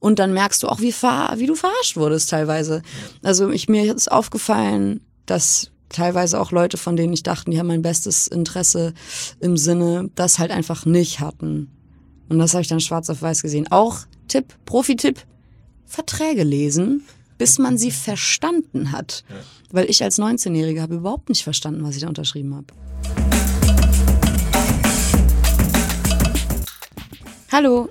Und dann merkst du auch, wie du verarscht wurdest teilweise. Also mir ist aufgefallen, dass teilweise auch Leute, von denen ich dachte, die haben mein bestes Interesse im Sinne, das halt einfach nicht hatten. Und das habe ich dann schwarz auf weiß gesehen. Auch Profi-Tipp, Verträge lesen, bis man sie verstanden hat. Ja. Weil ich als 19-Jährige habe überhaupt nicht verstanden, was ich da unterschrieben habe. Hallo.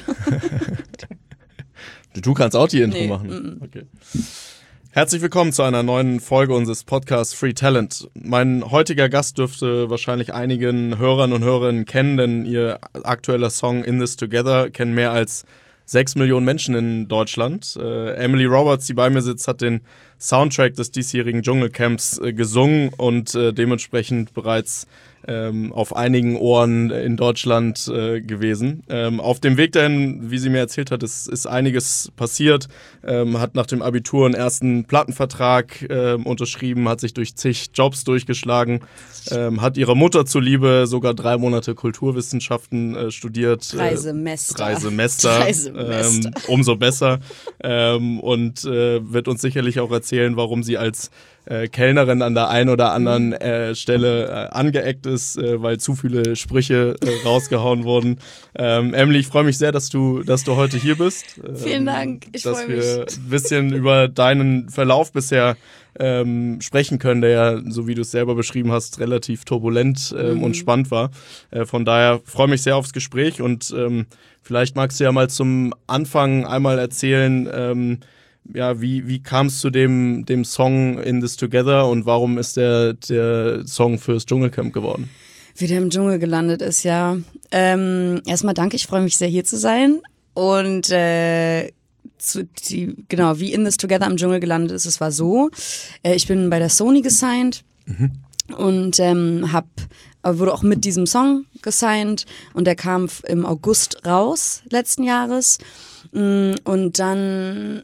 Du kannst auch die Intro machen. Okay. Herzlich willkommen zu einer neuen Folge unseres Podcasts Free Talent. Mein heutiger Gast dürfte wahrscheinlich einigen Hörern und Hörerinnen kennen, denn ihr aktueller Song In This Together kennen mehr als 6 Millionen Menschen in Deutschland. Emily Roberts, die bei mir sitzt, hat den Soundtrack des diesjährigen Dschungelcamps gesungen und dementsprechend bereits auf einigen Ohren in Deutschland gewesen. Auf dem Weg dahin, wie sie mir erzählt hat, ist einiges passiert. Hat nach dem Abitur einen ersten Plattenvertrag unterschrieben, hat sich durch zig Jobs durchgeschlagen, hat ihrer Mutter zuliebe sogar 3 Monate Kulturwissenschaften studiert. 3 Semester. 3 Semester. Umso besser. Und wird uns sicherlich auch erzählen, warum sie als Kellnerin an der einen oder anderen Stelle angeeckt ist, weil zu viele Sprüche rausgehauen wurden. Emily, ich freue mich sehr, dass du heute hier bist. Vielen Dank, ich freue mich. Dass wir ein bisschen über deinen Verlauf bisher sprechen können, der ja, so wie du es selber beschrieben hast, relativ turbulent und spannend war. Von daher freue ich mich sehr aufs Gespräch und vielleicht magst du ja mal zum Anfang einmal erzählen, wie kam es zu dem Song In This Together und warum ist der Song fürs Dschungelcamp geworden? Wie der im Dschungel gelandet ist, ja. Erstmal danke, ich freue mich sehr, hier zu sein. Und wie In This Together im Dschungel gelandet ist, es war so, ich bin bei der Sony gesigned und wurde auch mit diesem Song gesigned und der kam im August raus letzten Jahres und dann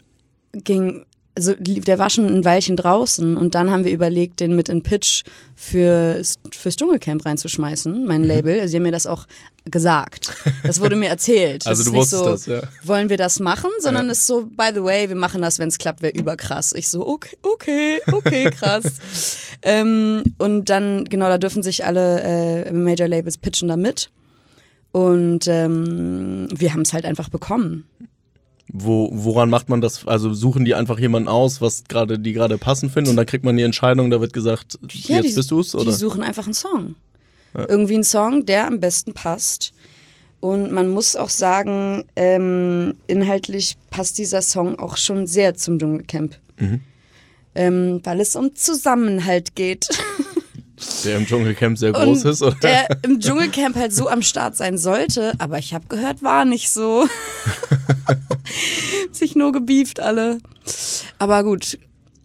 der war schon ein Weilchen draußen und dann haben wir überlegt, den mit in Pitch fürs Dschungelcamp reinzuschmeißen, mein Label. Also die haben mir das auch gesagt. Das wurde mir erzählt. Also das du wusstest das, ja. Wollen wir das machen? Sondern es ist so, by the way, wir machen das, wenn es klappt, wäre überkrass. Ich so, okay, krass. Und dann, genau, da dürfen sich alle Major Labels pitchen da mit. Und wir haben es halt einfach bekommen. Woran macht man das? Also suchen die einfach jemanden aus, die gerade passend finden und dann kriegt man die Entscheidung, da wird gesagt, jetzt bist du's? Oder? Die suchen einfach einen Song. Ja. Irgendwie einen Song, der am besten passt. Und man muss auch sagen, inhaltlich passt dieser Song auch schon sehr zum Dschungelcamp. Weil es um Zusammenhalt geht. Der im Dschungelcamp sehr groß ist, oder? Der im Dschungelcamp halt so am Start sein sollte, aber ich habe gehört, war nicht so. Sich nur gebieft alle. Aber gut.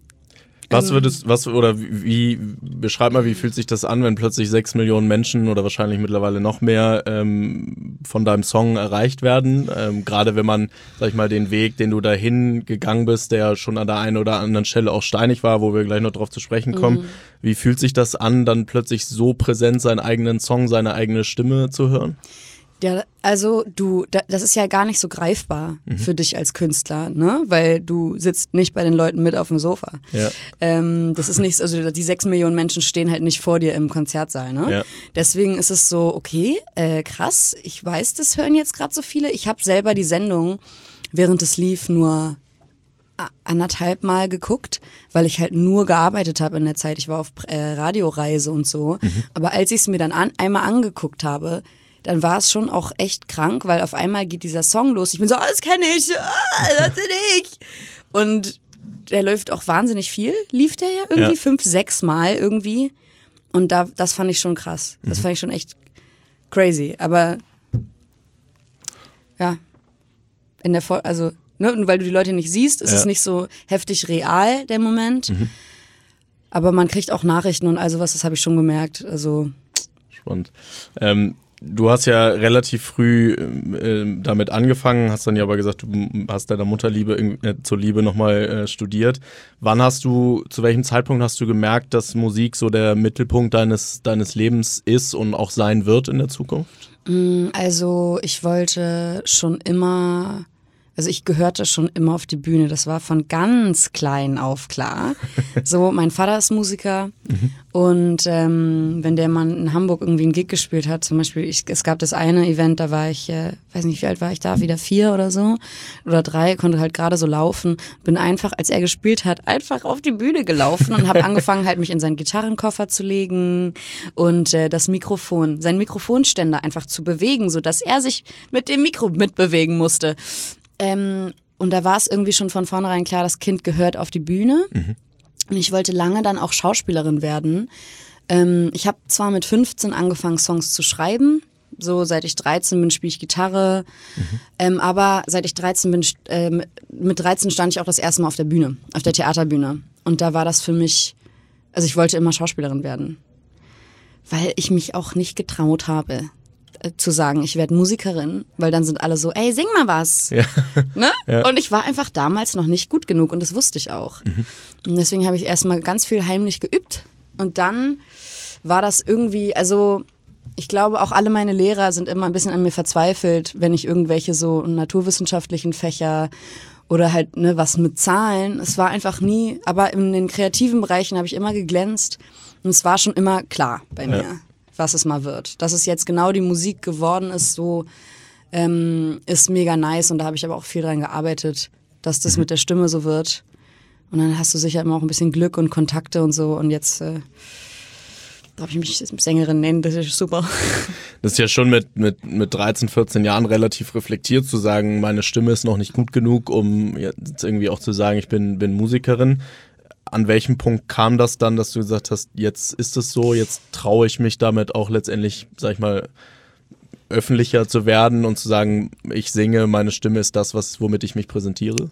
Beschreib mal, wie fühlt sich das an, wenn plötzlich 6 Millionen Menschen oder wahrscheinlich mittlerweile noch mehr von deinem Song erreicht werden? Gerade wenn man, sag ich mal, den Weg, den du dahin gegangen bist, der schon an der einen oder anderen Stelle auch steinig war, wo wir gleich noch drauf zu sprechen kommen. Wie fühlt sich das an, dann plötzlich so präsent seinen eigenen Song, seine eigene Stimme zu hören? Ja, also das ist ja gar nicht so greifbar für dich als Künstler, ne? Weil du sitzt nicht bei den Leuten mit auf dem Sofa. Ja. Das ist nichts, also die 6 Millionen Menschen stehen halt nicht vor dir im Konzertsaal, ne? Ja. Deswegen ist es so, okay, krass, ich weiß, das hören jetzt gerade so viele. Ich habe selber die Sendung, während es lief, nur 1,5 Mal geguckt, weil ich halt nur gearbeitet habe in der Zeit. Ich war auf Radioreise und so. Aber als ich es mir dann einmal angeguckt habe, dann war es schon auch echt krank, weil auf einmal geht dieser Song los. Ich bin so, das kenne ich, das bin ich. Und der läuft auch wahnsinnig viel. Lief der ja irgendwie 5, 6 Mal irgendwie. Und das fand ich schon krass. Das fand ich schon echt crazy. Aber ja, also, ne, weil du die Leute nicht siehst, ist es nicht so heftig real, der Moment. Aber man kriegt auch Nachrichten und all sowas, das habe ich schon gemerkt. Also spannend. Du hast ja relativ früh damit angefangen, hast dann ja aber gesagt, du hast deiner Mutter zuliebe nochmal studiert. Zu welchem Zeitpunkt hast du gemerkt, dass Musik so der Mittelpunkt deines Lebens ist und auch sein wird in der Zukunft? Also ich wollte schon immer Also ich gehörte schon immer auf die Bühne. Das war von ganz klein auf klar. So, mein Vater ist Musiker und wenn der mal in Hamburg irgendwie einen Gig gespielt hat, zum Beispiel, es gab das eine Event, da war ich, weiß nicht, wie alt war ich da, wieder 4 oder so oder 3, konnte halt gerade so laufen. Bin einfach, als er gespielt hat, einfach auf die Bühne gelaufen und habe angefangen halt mich in seinen Gitarrenkoffer zu legen und seinen Mikrofonständer einfach zu bewegen, sodass er sich mit dem Mikro mitbewegen musste. Und da war es irgendwie schon von vornherein klar, das Kind gehört auf die Bühne. Und ich wollte lange dann auch Schauspielerin werden. Ich habe zwar mit 15 angefangen, Songs zu schreiben. So seit ich 13 bin, spiele ich Gitarre. Aber seit ich 13 bin, mit 13 stand ich auch das erste Mal auf der Bühne, auf der Theaterbühne. Und da war das für mich, also ich wollte immer Schauspielerin werden. Weil ich mich auch nicht getraut habe, zu sagen, ich werde Musikerin, weil dann sind alle so, ey, sing mal was. Ja. Ne? Ja. Und ich war einfach damals noch nicht gut genug und das wusste ich auch. Und deswegen habe ich erstmal ganz viel heimlich geübt und dann war das irgendwie, also ich glaube auch alle meine Lehrer sind immer ein bisschen an mir verzweifelt, wenn ich irgendwelche so naturwissenschaftlichen Fächer oder halt was mit Zahlen, es war einfach nie, aber in den kreativen Bereichen habe ich immer geglänzt und es war schon immer klar bei mir. Was es mal wird. Dass es jetzt genau die Musik geworden ist, so ist mega nice und da habe ich aber auch viel dran gearbeitet, dass das mit der Stimme so wird. Und dann hast du sicher immer auch ein bisschen Glück und Kontakte und so und jetzt darf ich mich Sängerin nennen, das ist super. Das ist ja schon mit 13, 14 Jahren relativ reflektiert zu sagen, meine Stimme ist noch nicht gut genug, um jetzt irgendwie auch zu sagen, ich bin Musikerin. An welchem Punkt kam das dann, dass du gesagt hast, jetzt ist es so, jetzt traue ich mich damit auch letztendlich, sag ich mal, öffentlicher zu werden und zu sagen, ich singe, meine Stimme ist das, womit ich mich präsentiere?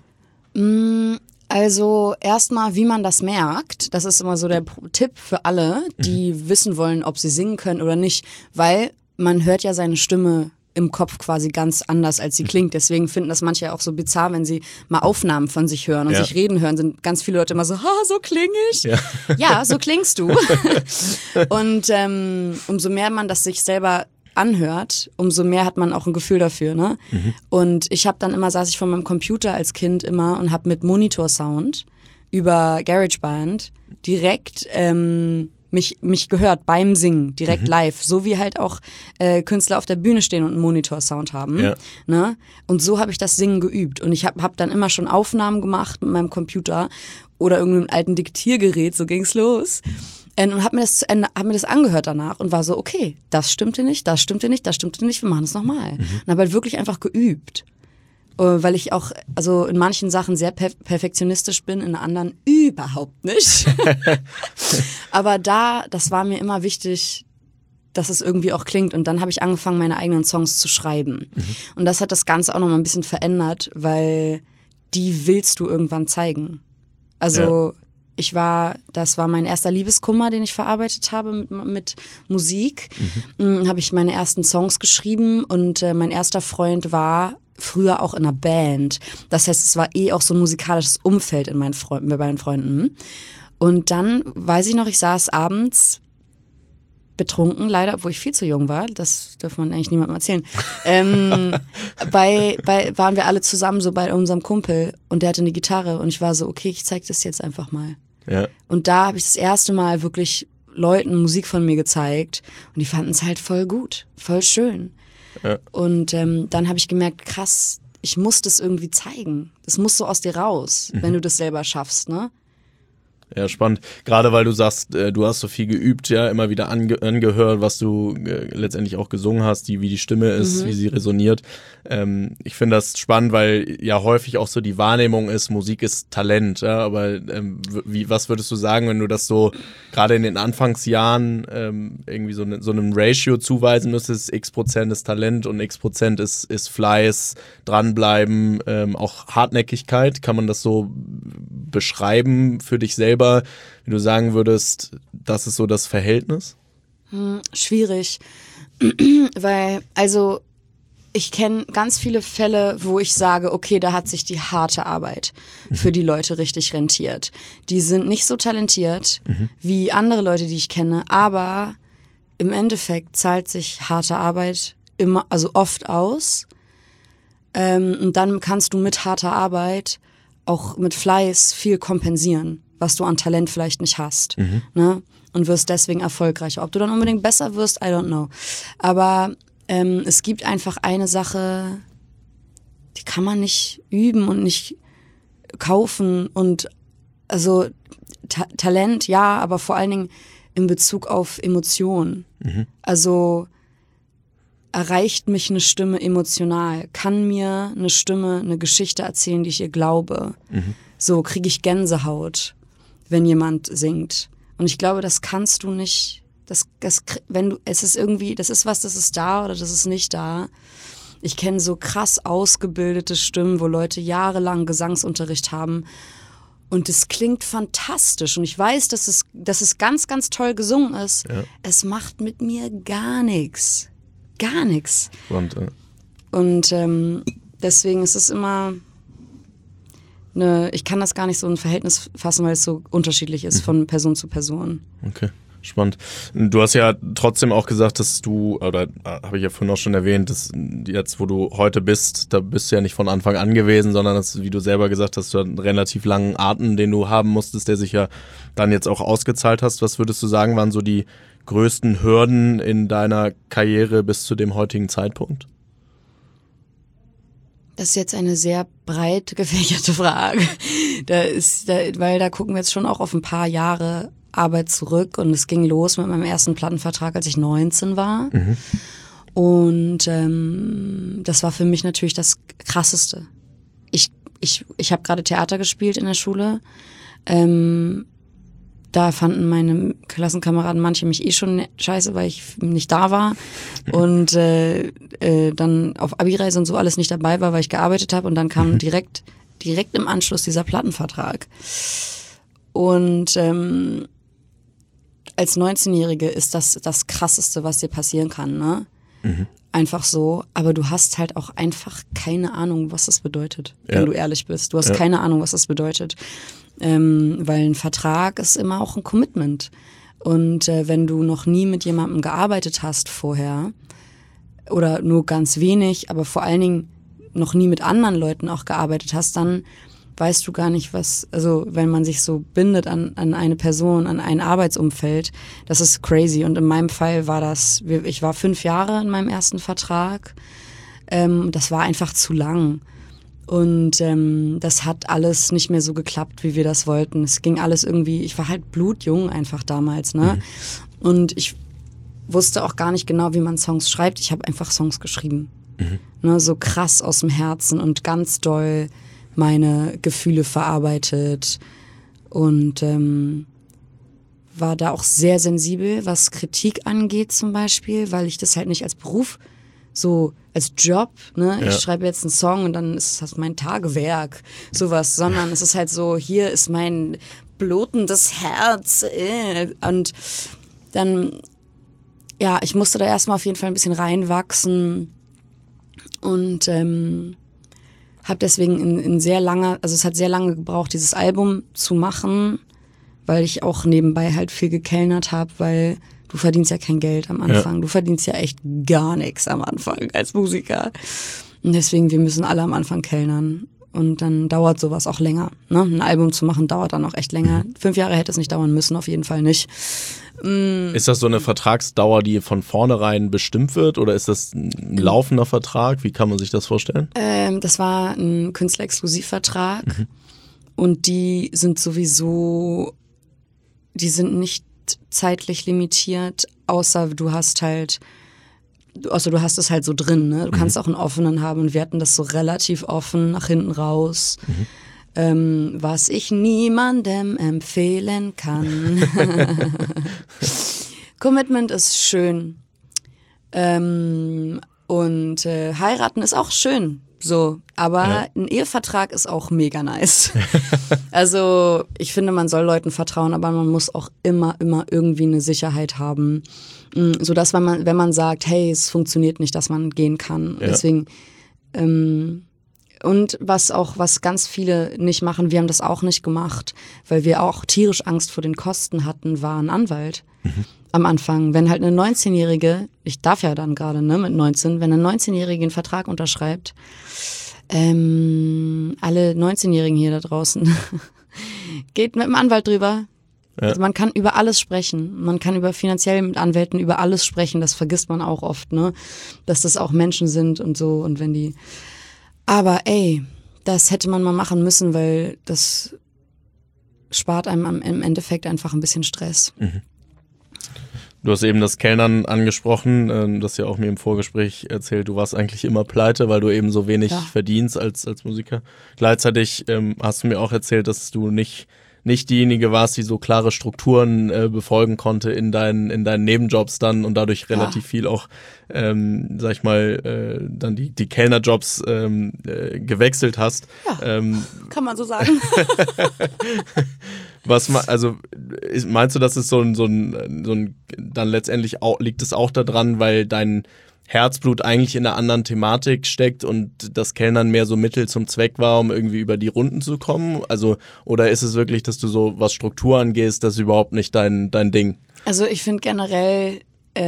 Also erstmal, wie man das merkt, das ist immer so der Tipp für alle, die wissen wollen, ob sie singen können oder nicht, weil man hört ja seine Stimme im Kopf quasi ganz anders, als sie klingt. Deswegen finden das manche auch so bizarr, wenn sie mal Aufnahmen von sich hören und sich reden hören, sind ganz viele Leute immer so, so klinge ich. Ja, so klingst du. Und umso mehr man das sich selber anhört, umso mehr hat man auch ein Gefühl dafür, ne? Und ich habe dann immer, saß ich vor meinem Computer als Kind immer und habe mit Monitorsound über GarageBand direkt mich gehört beim Singen, direkt live, so wie halt auch Künstler auf der Bühne stehen und einen Monitorsound haben. Ne? Und so habe ich das Singen geübt und ich hab dann immer schon Aufnahmen gemacht mit meinem Computer oder irgendeinem alten Diktiergerät, so ging's los. Und hab mir das angehört danach und war so, okay, das stimmte nicht, das stimmte nicht, das stimmte nicht, wir machen es nochmal. Und habe halt wirklich einfach geübt. Weil ich auch, also in manchen Sachen sehr perfektionistisch bin, in anderen überhaupt nicht. Aber das war mir immer wichtig, dass es irgendwie auch klingt. Und dann habe ich angefangen, meine eigenen Songs zu schreiben. Und das hat das Ganze auch noch mal ein bisschen verändert, weil die willst du irgendwann zeigen. Also das war mein erster Liebeskummer, den ich verarbeitet habe mit Musik. Habe ich meine ersten Songs geschrieben und mein erster Freund war früher auch in einer Band. Das heißt, es war auch so ein musikalisches Umfeld bei meinen Freunden. Und dann, weiß ich noch, ich saß abends betrunken, leider, obwohl ich viel zu jung war, das darf man eigentlich niemandem erzählen, waren wir alle zusammen so bei unserem Kumpel und der hatte eine Gitarre und ich war so, okay, ich zeig das jetzt einfach mal. Und da habe ich das erste Mal wirklich Leuten Musik von mir gezeigt und die fanden es halt voll gut, voll schön. Und dann habe ich gemerkt, krass, ich muss das irgendwie zeigen. Das muss so aus dir raus, wenn du das selber schaffst, ne? Ja, spannend. Gerade weil du sagst, du hast so viel geübt, ja, immer wieder angehört, was du letztendlich auch gesungen hast, wie die Stimme ist, wie sie resoniert. Ich finde das spannend, weil ja häufig auch so die Wahrnehmung ist, Musik ist Talent, ja, aber was würdest du sagen, wenn du das so gerade in den Anfangsjahren irgendwie so einem Ratio zuweisen müsstest, x% ist Talent und x% ist Fleiß, dranbleiben, auch Hartnäckigkeit, kann man das so beschreiben für dich selber, wenn du sagen würdest, das ist so das Verhältnis? Schwierig, weil, also ich kenne ganz viele Fälle, wo ich sage, okay, da hat sich die harte Arbeit für die Leute richtig rentiert. Die sind nicht so talentiert wie andere Leute, die ich kenne, aber im Endeffekt zahlt sich harte Arbeit immer, also oft aus. Und dann kannst du mit harter Arbeit, auch mit Fleiß, viel kompensieren, was du an Talent vielleicht nicht hast. Ne? Und wirst deswegen erfolgreicher. Ob du dann unbedingt besser wirst, I don't know. Aber es gibt einfach eine Sache, die kann man nicht üben und nicht kaufen. Und also Talent, ja, aber vor allen Dingen in Bezug auf Emotionen. Also erreicht mich eine Stimme emotional? Kann mir eine Stimme eine Geschichte erzählen, die ich ihr glaube? So kriege ich Gänsehaut, wenn jemand singt. Und ich glaube, das kannst du nicht. Es ist irgendwie, das ist was, das ist da oder das ist nicht da. Ich kenne so krass ausgebildete Stimmen, wo Leute jahrelang Gesangsunterricht haben. Und es klingt fantastisch. Und ich weiß, dass es ganz, ganz toll gesungen ist. Ja. Es macht mit mir gar nichts. Gar nichts. Und deswegen ist es immer ich kann das gar nicht so in Verhältnis fassen, weil es so unterschiedlich ist von Person zu Person. Okay, spannend. Du hast ja trotzdem auch gesagt, dass du, oder habe ich ja vorhin auch schon erwähnt, dass jetzt, wo du heute bist, da bist du ja nicht von Anfang an gewesen, sondern dass, wie du selber gesagt hast, du hast einen relativ langen Atem, den du haben musstest, der sich ja dann jetzt auch ausgezahlt hast. Was würdest du sagen, waren so die größten Hürden in deiner Karriere bis zu dem heutigen Zeitpunkt? Das ist jetzt eine sehr breit gefächerte Frage. Weil da gucken wir jetzt schon auch auf ein paar Jahre Arbeit zurück und es ging los mit meinem ersten Plattenvertrag, als ich 19 war. Und das war für mich natürlich das Krasseste. Ich habe gerade Theater gespielt in der Schule. Da fanden meine Klassenkameraden manche mich schon scheiße, weil ich nicht da war und dann auf Abi-Reise und so alles nicht dabei war, weil ich gearbeitet habe und dann kam direkt im Anschluss dieser Plattenvertrag. Und als 19-Jährige ist das Krasseste, was dir passieren kann, ne? Einfach so, aber du hast halt auch einfach keine Ahnung, was das bedeutet, wenn du ehrlich bist. Du hast keine Ahnung, was das bedeutet. Weil ein Vertrag ist immer auch ein Commitment. Und wenn du noch nie mit jemandem gearbeitet hast vorher oder nur ganz wenig, aber vor allen Dingen noch nie mit anderen Leuten auch gearbeitet hast, dann weißt du gar nicht, wenn man sich so bindet an eine Person, an ein Arbeitsumfeld, das ist crazy. Und in meinem Fall ich war 5 Jahre in meinem ersten Vertrag, das war einfach zu lang. Und das hat alles nicht mehr so geklappt, wie wir das wollten. Es ging alles irgendwie, ich war halt blutjung einfach damals, ne? Und ich wusste auch gar nicht genau, wie man Songs schreibt. Ich habe einfach Songs geschrieben. Ne, so krass aus dem Herzen und ganz doll meine Gefühle verarbeitet. Und war da auch sehr sensibel, was Kritik angeht zum Beispiel, weil ich das halt nicht als Beruf so als Job, ne, ich schreibe jetzt einen Song und dann ist das mein Tagewerk, sowas, sondern es ist halt so, hier ist mein blutendes Herz und dann, ja, ich musste da erstmal auf jeden Fall ein bisschen reinwachsen und habe deswegen es hat sehr lange gebraucht, dieses Album zu machen, weil ich auch nebenbei halt viel gekellnert habe, weil du verdienst ja kein Geld am Anfang. Ja. Du verdienst ja echt gar nichts am Anfang als Musiker. Und deswegen, wir müssen alle am Anfang kellnern. Und dann dauert sowas auch länger. Ne? Ein Album zu machen dauert dann auch echt länger. 5 Jahre hätte es nicht dauern müssen, auf jeden Fall nicht. Ist das so eine Vertragsdauer, die von vornherein bestimmt wird? Oder ist das ein laufender Vertrag? Wie kann man sich das vorstellen? Das war ein Künstlerexklusivvertrag. Und die sind nicht zeitlich limitiert, außer du hast es halt so drin, ne? Du kannst auch einen offenen haben und wir hatten das so relativ offen nach hinten raus, was ich niemandem empfehlen kann. Commitment ist schön und heiraten ist auch schön. So, aber ein Ehevertrag ist auch mega nice. Also ich finde, man soll Leuten vertrauen, aber man muss auch immer irgendwie eine Sicherheit haben, sodass wenn man sagt, hey, es funktioniert nicht, dass man gehen kann. Ja. Deswegen und was ganz viele nicht machen, wir haben das auch nicht gemacht, weil wir auch tierisch Angst vor den Kosten hatten, war ein Anwalt. am Anfang. Wenn halt eine 19-Jährige, ich darf ja dann gerade, ne, mit 19, wenn eine 19-Jährige einen Vertrag unterschreibt, alle 19-Jährigen hier da draußen, geht mit dem Anwalt drüber. Ja. Also man kann über alles sprechen. Man kann über finanziell mit Anwälten über alles sprechen. Das vergisst man auch oft, ne, dass das auch Menschen sind und so. Und wenn die, aber ey, das hätte man mal machen müssen, weil das spart einem im Endeffekt einfach ein bisschen Stress. Mhm. Du hast eben das Kellnern angesprochen, das ja auch mir im Vorgespräch erzählt, du warst eigentlich immer pleite, weil du eben so wenig verdienst als Musiker. Gleichzeitig hast du mir auch erzählt, dass du nicht diejenige warst, die so klare Strukturen befolgen konnte in deinen Nebenjobs dann und dadurch relativ viel auch, sag ich mal, dann die Kellnerjobs gewechselt hast. Ja, kann man so sagen. Meinst du, dass es so ein dann letztendlich auch, liegt es auch daran, weil dein Herzblut eigentlich in einer anderen Thematik steckt und das Kellnern mehr so Mittel zum Zweck war, um irgendwie über die Runden zu kommen? Also, oder ist es wirklich, dass du so, was Struktur angehst, das ist überhaupt nicht dein Ding? Also ich finde generell,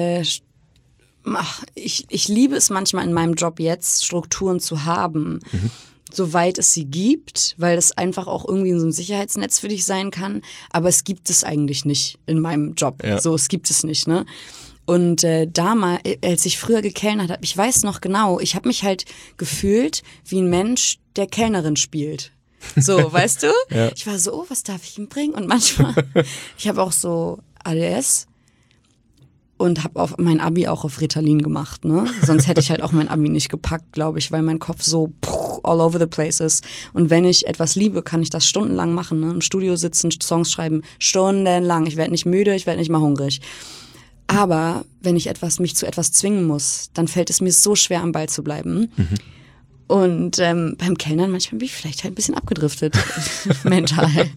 ich liebe es manchmal in meinem Job jetzt, Strukturen zu haben, soweit es sie gibt, weil es einfach auch irgendwie so ein Sicherheitsnetz für dich sein kann. Aber es gibt es eigentlich nicht in meinem Job. Ja. So, es gibt es nicht, ne? Und damals, als ich früher gekellnert habe, ich weiß noch genau, ich habe mich halt gefühlt wie ein Mensch, der Kellnerin spielt. So, weißt du? Ja. Ich war so, oh, was darf ich ihm bringen? Und manchmal, ich habe auch so ADS und habe auf mein Abi auch auf Ritalin gemacht, ne? Sonst hätte ich halt auch mein Abi nicht gepackt, glaube ich, weil mein Kopf so all over the place ist. Und wenn ich etwas liebe, kann ich das stundenlang machen, ne? Im Studio sitzen, Songs schreiben, stundenlang. Ich werde nicht müde, ich werde nicht mal hungrig. Aber wenn ich mich zu etwas zwingen muss, dann fällt es mir so schwer, am Ball zu bleiben. Mhm. Und beim Kellnern manchmal bin ich vielleicht halt ein bisschen abgedriftet, mental.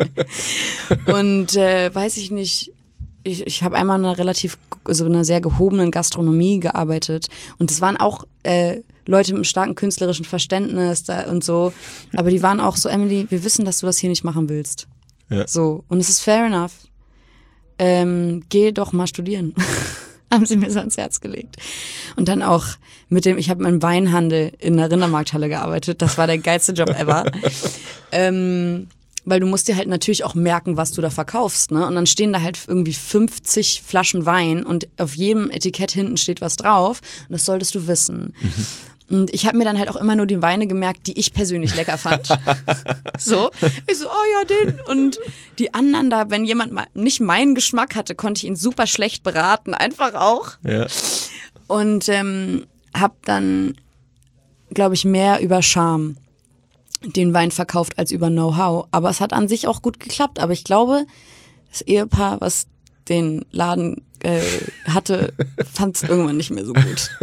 Und weiß ich nicht, ich habe einmal in einer sehr gehobenen Gastronomie gearbeitet. Und es waren auch Leute mit einem starken künstlerischen Verständnis da und so. Aber die waren auch so, Emily, wir wissen, dass du das hier nicht machen willst. Ja. So. Und es ist fair enough. Geh doch mal studieren. Haben sie mir so ans Herz gelegt. Und dann auch ich habe im Weinhandel in der Rindermarkthalle gearbeitet. Das war der geilste Job ever. Weil du musst dir halt natürlich auch merken, was du da verkaufst, ne? Und dann stehen da halt irgendwie 50 Flaschen Wein und auf jedem Etikett hinten steht was drauf. Und das solltest du wissen. Mhm. Und ich habe mir dann halt auch immer nur die Weine gemerkt, die ich persönlich lecker fand. So. Ich so, oh ja, den. Und die anderen da, wenn jemand mal nicht meinen Geschmack hatte, konnte ich ihn super schlecht beraten. Einfach auch. Ja. Und habe dann, glaube ich, mehr über Charme den Wein verkauft als über Know-how. Aber es hat an sich auch gut geklappt. Aber ich glaube, das Ehepaar, was den Laden hatte, fand es irgendwann nicht mehr so gut.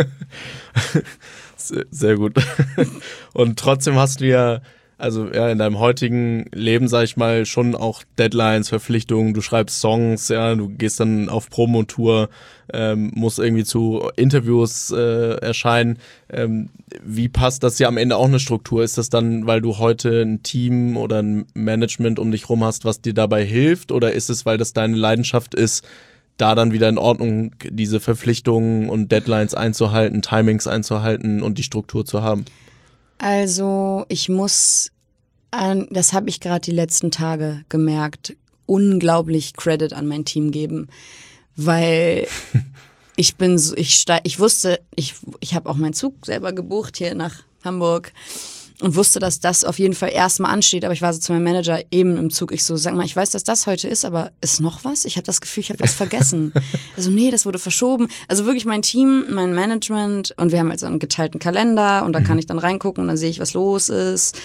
Sehr gut. Und trotzdem hast du ja, in deinem heutigen Leben, sag ich mal, schon auch Deadlines, Verpflichtungen, du schreibst Songs, ja, du gehst dann auf Promotour, musst irgendwie zu Interviews erscheinen. Wie passt das ja am Ende auch eine Struktur? Ist das dann, weil du heute ein Team oder ein Management um dich rum hast, was dir dabei hilft? Oder ist es, weil das deine Leidenschaft ist, da dann wieder in Ordnung diese Verpflichtungen und Deadlines einzuhalten, Timings einzuhalten und die Struktur zu haben? Also ich muss, das habe ich gerade die letzten Tage gemerkt, unglaublich Credit an mein Team geben, weil ich wusste, ich habe auch meinen Zug selber gebucht hier nach Hamburg und wusste, dass das auf jeden Fall erstmal ansteht, aber ich war so zu meinem Manager eben im Zug, ich so, sag mal, ich weiß, dass das heute ist, aber ist noch was? Ich habe das Gefühl, ich habe was vergessen. Also nee, das wurde verschoben. Also wirklich mein Team, mein Management und wir haben halt so einen geteilten Kalender und da kann ich dann reingucken und dann sehe ich, was los ist.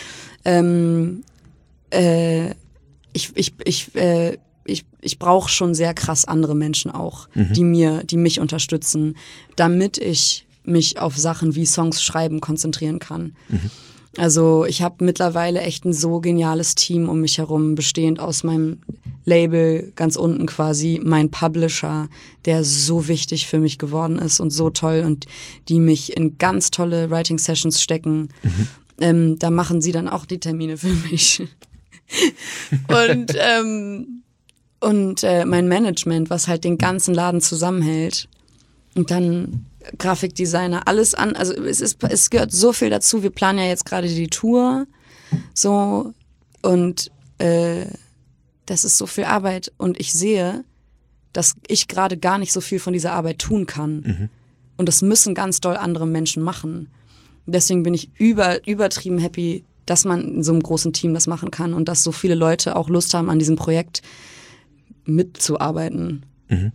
Ich brauche schon sehr krass andere Menschen auch, die mich unterstützen, damit ich mich auf Sachen wie Songs schreiben konzentrieren kann. Also ich habe mittlerweile echt ein so geniales Team um mich herum, bestehend aus meinem Label ganz unten quasi, mein Publisher, der so wichtig für mich geworden ist und so toll und die mich in ganz tolle Writing-Sessions stecken. Da machen sie dann auch die Termine für mich. und mein Management, was halt den ganzen Laden zusammenhält. Und dann Grafikdesigner, alles an. Also es gehört so viel dazu. Wir planen ja jetzt gerade die Tour. So. Und das ist so viel Arbeit. Und ich sehe, dass ich gerade gar nicht so viel von dieser Arbeit tun kann. Mhm. Und das müssen ganz doll andere Menschen machen. Deswegen bin ich übertrieben happy, dass man in so einem großen Team das machen kann und dass so viele Leute auch Lust haben, an diesem Projekt mitzuarbeiten. Mhm.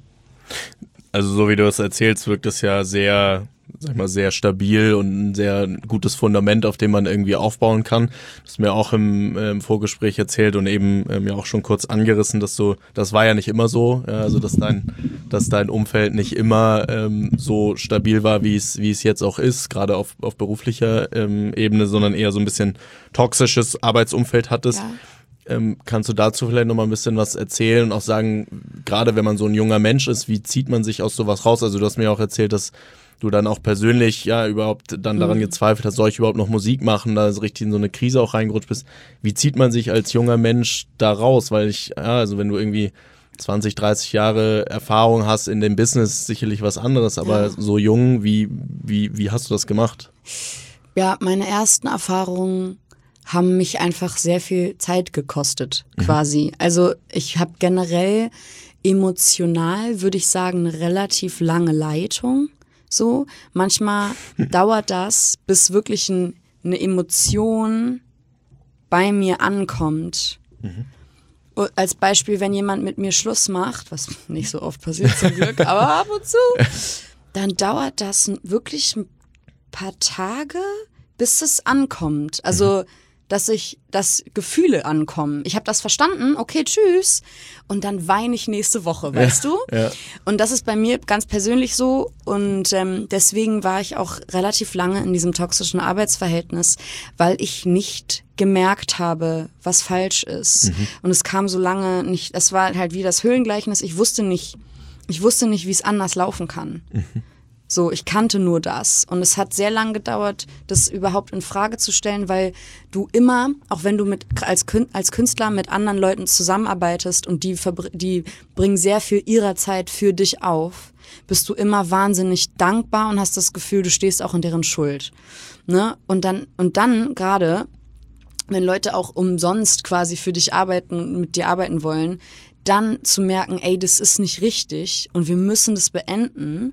Also so wie du es erzählst, wirkt es ja sehr, sag ich mal, sehr stabil und ein sehr gutes Fundament, auf dem man irgendwie aufbauen kann. Das hast mir auch im Vorgespräch erzählt und eben ja auch schon kurz angerissen, dass das war ja nicht immer so, ja, also dass dein Umfeld nicht immer so stabil war, wie es jetzt auch ist, gerade auf beruflicher Ebene, sondern eher so ein bisschen toxisches Arbeitsumfeld hattest. Ja. Kannst du dazu vielleicht nochmal ein bisschen was erzählen und auch sagen, gerade wenn man so ein junger Mensch ist, wie zieht man sich aus sowas raus? Also du hast mir auch erzählt, dass du dann auch persönlich ja überhaupt dann daran gezweifelt hast, soll ich überhaupt noch Musik machen, da so richtig in so eine Krise auch reingerutscht bist. Wie zieht man sich als junger Mensch da raus? Weil also wenn du irgendwie 20, 30 Jahre Erfahrung hast in dem Business, sicherlich was anderes, aber so jung, wie hast du das gemacht? Ja, meine ersten Erfahrungen haben mich einfach sehr viel Zeit gekostet, quasi. Also ich habe generell emotional, würde ich sagen, eine relativ lange Leitung. So, manchmal dauert das, bis wirklich eine Emotion bei mir ankommt. Als Beispiel, wenn jemand mit mir Schluss macht, was nicht so oft passiert zum Glück, aber ab und zu, dann dauert das wirklich ein paar Tage, bis es ankommt. Also dass Gefühle ankommen. Ich habe das verstanden, okay, tschüss. Und dann weine ich nächste Woche, weißt du? Ja. Und das ist bei mir ganz persönlich so. Und deswegen war ich auch relativ lange in diesem toxischen Arbeitsverhältnis, weil ich nicht gemerkt habe, was falsch ist. Und es kam so lange nicht, es war halt wie das Höhlengleichnis. Ich wusste nicht, wie es anders laufen kann. So, ich kannte nur das. Und es hat sehr lange gedauert, das überhaupt in Frage zu stellen, weil du immer, auch wenn du als Künstler mit anderen Leuten zusammenarbeitest und die bringen sehr viel ihrer Zeit für dich auf, bist du immer wahnsinnig dankbar und hast das Gefühl, du stehst auch in deren Schuld. Ne? Und dann gerade, wenn Leute auch umsonst quasi für dich arbeiten und mit dir arbeiten wollen, dann zu merken, ey, das ist nicht richtig und wir müssen das beenden.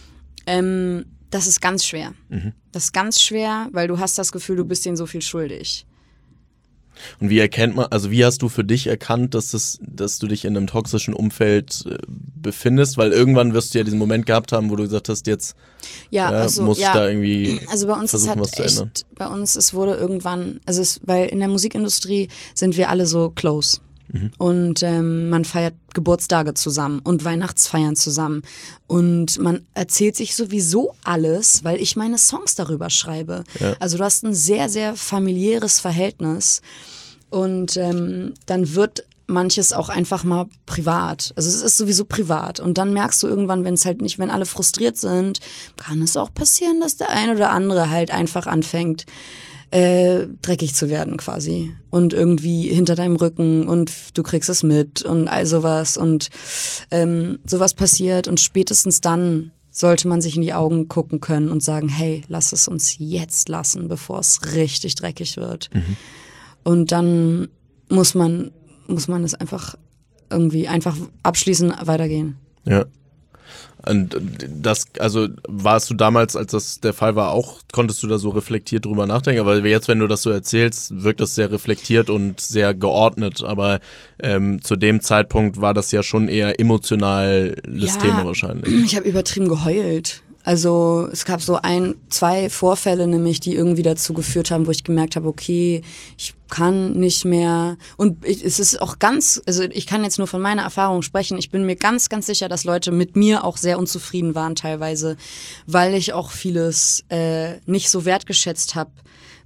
Das ist ganz schwer. Das ist ganz schwer, weil du hast das Gefühl, du bist denen so viel schuldig. Und wie erkennt man, also wie hast du für dich erkannt, dass du dich in einem toxischen Umfeld befindest? Weil irgendwann wirst du ja diesen Moment gehabt haben, wo du gesagt hast, jetzt musst da irgendwie versuchen, was zu ändern. Bei uns, es wurde irgendwann, weil in der Musikindustrie sind wir alle so close. Und man feiert Geburtstage zusammen und Weihnachtsfeiern zusammen und man erzählt sich sowieso alles, weil ich meine Songs darüber schreibe. Ja. Also du hast ein sehr, sehr familiäres Verhältnis und dann wird manches auch einfach mal privat. Also es ist sowieso privat und dann merkst du irgendwann, wenn alle frustriert sind, kann es auch passieren, dass der ein oder andere halt einfach anfängt, dreckig zu werden quasi und irgendwie hinter deinem Rücken und du kriegst es mit und all sowas und sowas passiert und spätestens dann sollte man sich in die Augen gucken können und sagen, hey, lass es uns jetzt lassen, bevor es richtig dreckig wird. Und dann muss man es einfach irgendwie abschließen, weitergehen. Ja. Und also warst du damals, als das der Fall war, auch, konntest du da so reflektiert drüber nachdenken? Aber jetzt, wenn du das so erzählst, wirkt das sehr reflektiert und sehr geordnet. Aber zu dem Zeitpunkt war das ja schon eher emotionales Thema wahrscheinlich. Ich habe übertrieben geheult. Also es gab so 2 Vorfälle nämlich, die irgendwie dazu geführt haben, wo ich gemerkt habe, okay, ich kann nicht mehr. Und es ist auch ich kann jetzt nur von meiner Erfahrung sprechen. Ich bin mir ganz, ganz sicher, dass Leute mit mir auch sehr unzufrieden waren teilweise, weil ich auch vieles nicht so wertgeschätzt habe,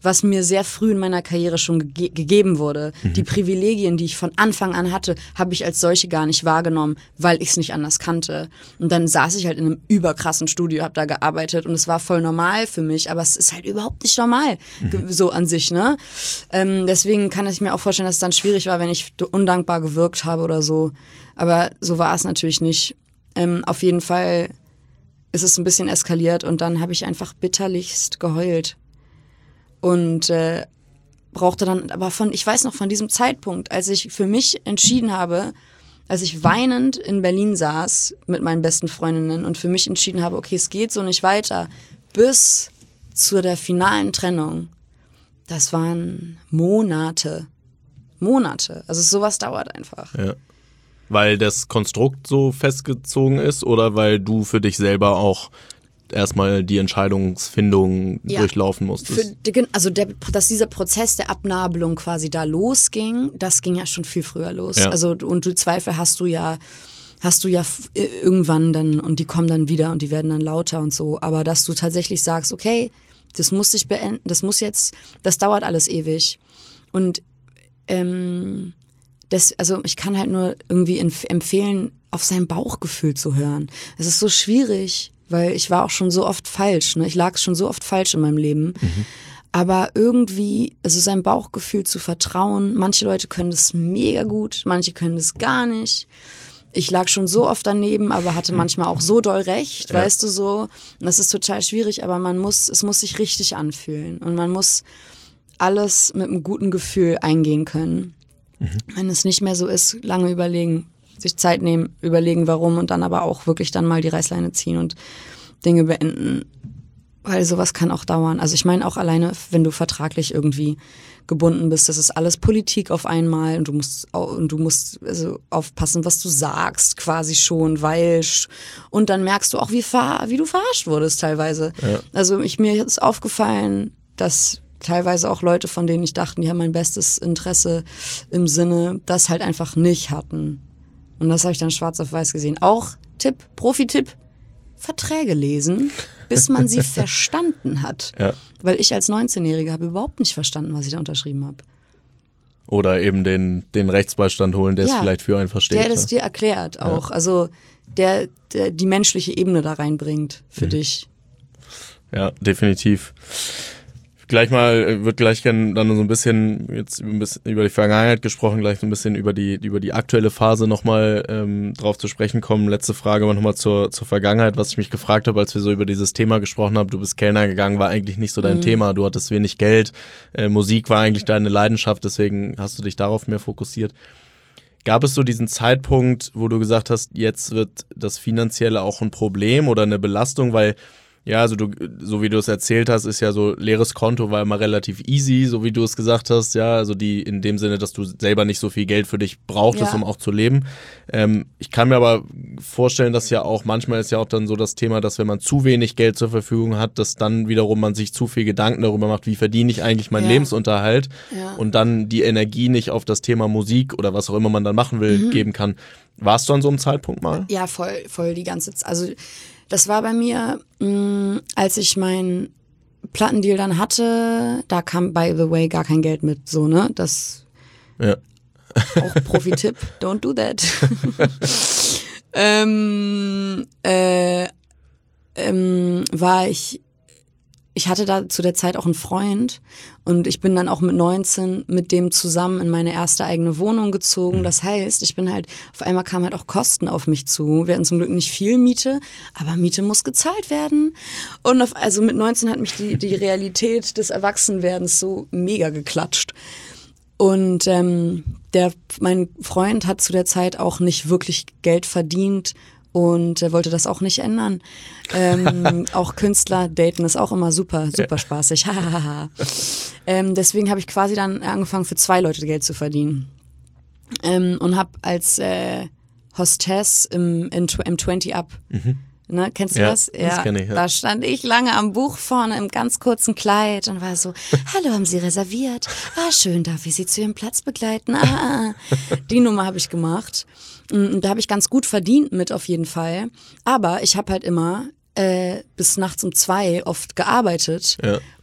was mir sehr früh in meiner Karriere schon gegeben wurde. Die Privilegien, die ich von Anfang an hatte, habe ich als solche gar nicht wahrgenommen, weil ich es nicht anders kannte. Und dann saß ich halt in einem überkrassen Studio, habe da gearbeitet und es war voll normal für mich, aber es ist halt überhaupt nicht normal, so an sich, ne? Deswegen kann ich mir auch vorstellen, dass es dann schwierig war, wenn ich undankbar gewirkt habe oder so. Aber so war es natürlich nicht. Auf jeden Fall ist es ein bisschen eskaliert und dann habe ich einfach bitterlichst geheult. Und brauchte dann aber ich weiß noch von diesem Zeitpunkt, als ich für mich entschieden habe, als ich weinend in Berlin saß mit meinen besten Freundinnen und für mich entschieden habe, okay, es geht so nicht weiter, bis zu der finalen Trennung. Das waren Monate. Also sowas dauert einfach. Ja. Weil das Konstrukt so festgezogen ist oder weil du für dich selber auch erstmal die Entscheidungsfindung durchlaufen musstest? Dass dieser Prozess der Abnabelung quasi da losging, das ging ja schon viel früher los. Ja. Also, und die Zweifel hast du ja irgendwann dann und die kommen dann wieder und die werden dann lauter und so. Aber dass du tatsächlich sagst, okay, das muss sich beenden, das dauert alles ewig. Und ich kann halt nur irgendwie empfehlen, auf sein Bauchgefühl zu hören. Es ist so schwierig, weil ich war auch schon so oft falsch, ne? Ich lag schon so oft falsch in meinem Leben. Aber irgendwie, also seinem Bauchgefühl zu vertrauen, manche Leute können das mega gut, manche können das gar nicht. Ich lag schon so oft daneben, aber hatte manchmal auch so doll recht, weißt du so. Und das ist total schwierig, aber es muss sich richtig anfühlen. Und man muss alles mit einem guten Gefühl eingehen können. Wenn es nicht mehr so ist, lange überlegen, sich Zeit nehmen, überlegen, warum und dann aber auch wirklich dann mal die Reißleine ziehen und Dinge beenden. Weil sowas kann auch dauern. Also ich meine auch alleine, wenn du vertraglich irgendwie gebunden bist, das ist alles Politik auf einmal und du musst also aufpassen, was du sagst quasi schon, und dann merkst du auch, wie du verarscht wurdest teilweise. Ja. Also mir ist aufgefallen, dass teilweise auch Leute, von denen ich dachte, die haben mein bestes Interesse im Sinne, das halt einfach nicht hatten. Und das habe ich dann schwarz auf weiß gesehen. Auch Profi-Tipp, Verträge lesen, bis man sie verstanden hat. Ja. Weil ich als 19-Jährige habe überhaupt nicht verstanden, was ich da unterschrieben habe. Oder eben den Rechtsbeistand holen, der es vielleicht für einen versteht. Der das dir erklärt auch. Ja. Also der die menschliche Ebene da reinbringt für dich. Ja, definitiv. Wird gleich gerne dann so ein bisschen über die Vergangenheit gesprochen, gleich so ein bisschen über die aktuelle Phase nochmal drauf zu sprechen kommen. Letzte Frage aber nochmal zur Vergangenheit, was ich mich gefragt habe, als wir so über dieses Thema gesprochen haben. Du bist Kellner gegangen, war eigentlich nicht so dein Thema. Du hattest wenig Geld. Musik war eigentlich deine Leidenschaft, deswegen hast du dich darauf mehr fokussiert. Gab es so diesen Zeitpunkt, wo du gesagt hast, jetzt wird das Finanzielle auch ein Problem oder eine Belastung, weil ja, also so wie du es erzählt hast, ist ja so, leeres Konto war immer relativ easy, so wie du es gesagt hast, ja, also in dem Sinne, dass du selber nicht so viel Geld für dich brauchtest, um auch zu leben. Ich kann mir aber vorstellen, dass ja auch, manchmal ist ja auch dann so das Thema, dass wenn man zu wenig Geld zur Verfügung hat, dass dann wiederum man sich zu viel Gedanken darüber macht, wie verdiene ich eigentlich meinen Lebensunterhalt und dann die Energie nicht auf das Thema Musik oder was auch immer man dann machen will, geben kann. Warst du an so einem Zeitpunkt mal? Ja, voll die ganze Zeit. Also das war bei mir, als ich meinen Plattendeal dann hatte, da kam, by the way, gar kein Geld mit, so, ne? Das auch Profi-Tipp, don't do that. War ich hatte da zu der Zeit auch einen Freund und ich bin dann auch mit 19 mit dem zusammen in meine erste eigene Wohnung gezogen. Das heißt, auf einmal kamen halt auch Kosten auf mich zu. Wir hatten zum Glück nicht viel Miete, aber Miete muss gezahlt werden. Und also mit 19 hat mich die Realität des Erwachsenwerdens so mega geklatscht. Und mein Freund hat zu der Zeit auch nicht wirklich Geld verdient und er wollte das auch nicht ändern. Auch Künstler daten ist auch immer super spaßig. Deswegen habe ich quasi dann angefangen, für 2 Leute Geld zu verdienen. Und habe als Hostess im 20 Up, ne, kennst du das? Ja, das kenn ich, ja. Da stand ich lange am Buch vorne im ganz kurzen Kleid und war so, hallo, haben Sie reserviert? Schön, darf ich Sie zu Ihrem Platz begleiten? Die Nummer habe ich gemacht. Und da habe ich ganz gut verdient mit auf jeden Fall. Aber ich habe halt immer bis nachts um 2 oft gearbeitet. Ja.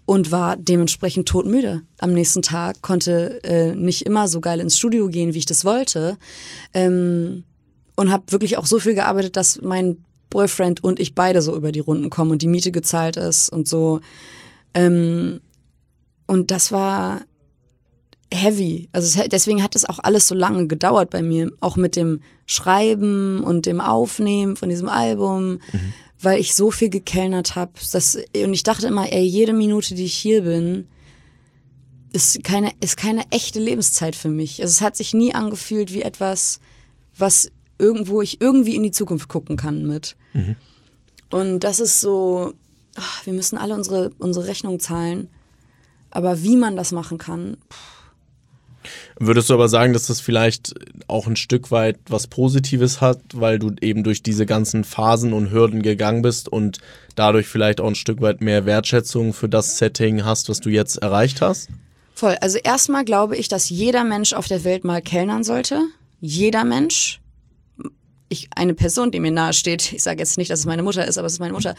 und war dementsprechend todmüde. Am nächsten Tag konnte nicht immer so geil ins Studio gehen, wie ich das wollte. Und habe wirklich auch so viel gearbeitet, dass mein Boyfriend und ich beide so über die Runden kommen und die Miete gezahlt ist und so. Und das war heavy. Also deswegen hat es auch alles so lange gedauert bei mir, auch mit dem Schreiben und dem Aufnehmen von diesem Album, weil ich so viel gekellnert habe. Und ich dachte immer, jede Minute, die ich hier bin, ist keine echte Lebenszeit für mich. Also es hat sich nie angefühlt wie etwas, was ich irgendwie in die Zukunft gucken kann mit. Und das ist so, wir müssen alle unsere Rechnung zahlen, aber wie man das machen kann. Würdest du aber sagen, dass das vielleicht auch ein Stück weit was Positives hat, weil du eben durch diese ganzen Phasen und Hürden gegangen bist und dadurch vielleicht auch ein Stück weit mehr Wertschätzung für das Setting hast, was du jetzt erreicht hast? Voll. Also erstmal glaube ich, dass jeder Mensch auf der Welt mal kellnern sollte. Jeder Mensch. Eine Person, die mir nahe steht, ich sage jetzt nicht, dass es meine Mutter ist, aber es ist meine Mutter.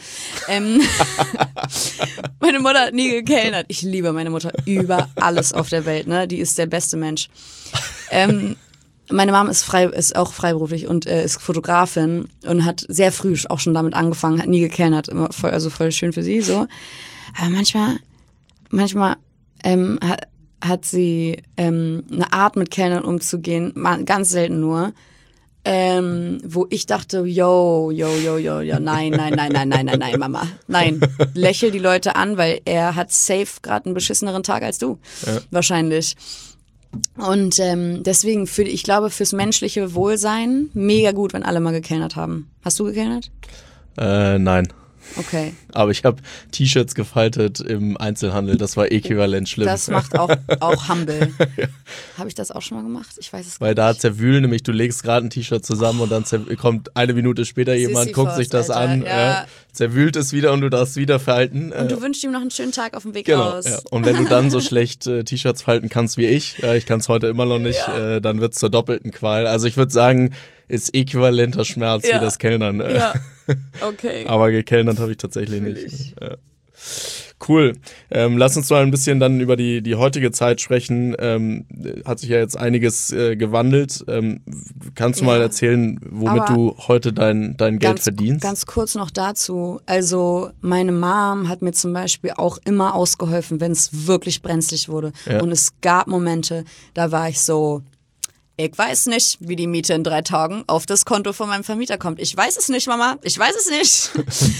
Meine Mutter hat nie gekellnert. Ich liebe meine Mutter über alles auf der Welt, ne? Die ist der beste Mensch. Meine Mom ist auch freiberuflich und ist Fotografin und hat sehr früh auch schon damit angefangen, hat nie gekellnert, voll schön für sie, so. Aber manchmal hat sie eine Art, mit Kellnern umzugehen, ganz selten nur, wo ich dachte, nein, Mama, nein, lächel die Leute an, weil er hat safe gerade einen beschisseneren Tag als du, wahrscheinlich. Und deswegen, ich glaube, fürs menschliche Wohlsein mega gut, wenn alle mal gekellnert haben. Hast du gekellnert? Nein. Okay. Aber ich habe T-Shirts gefaltet im Einzelhandel, das war äquivalent schlimm. Das macht auch humble. Ja. Habe ich das auch schon mal gemacht? Ich weiß es gar nicht. Weil da zerwühlen, nämlich du legst gerade ein T-Shirt zusammen und dann kommt eine Minute später jemand, guckt sich das an, zerwühlt es wieder und du darfst wieder falten. Und du wünschst ihm noch einen schönen Tag auf dem Weg raus. Ja. Und wenn du dann so schlecht T-Shirts falten kannst wie ich kann es heute immer noch nicht, dann wird es zur doppelten Qual. Also ich würde sagen, ist äquivalenter Schmerz wie das Kellnern. Ja, okay. Aber gekellnert habe ich tatsächlich nicht. Ja. Cool. Lass uns mal ein bisschen dann über die heutige Zeit sprechen. Hat sich ja jetzt einiges gewandelt. Kannst du mal erzählen, womit du heute dein Geld verdienst? Ganz kurz noch dazu. Also meine Mom hat mir zum Beispiel auch immer ausgeholfen, wenn es wirklich brenzlig wurde. Ja. Und es gab Momente, da war ich so... Ich weiß nicht, wie die Miete in 3 Tagen auf das Konto von meinem Vermieter kommt. Ich weiß es nicht, Mama. Ich weiß es nicht.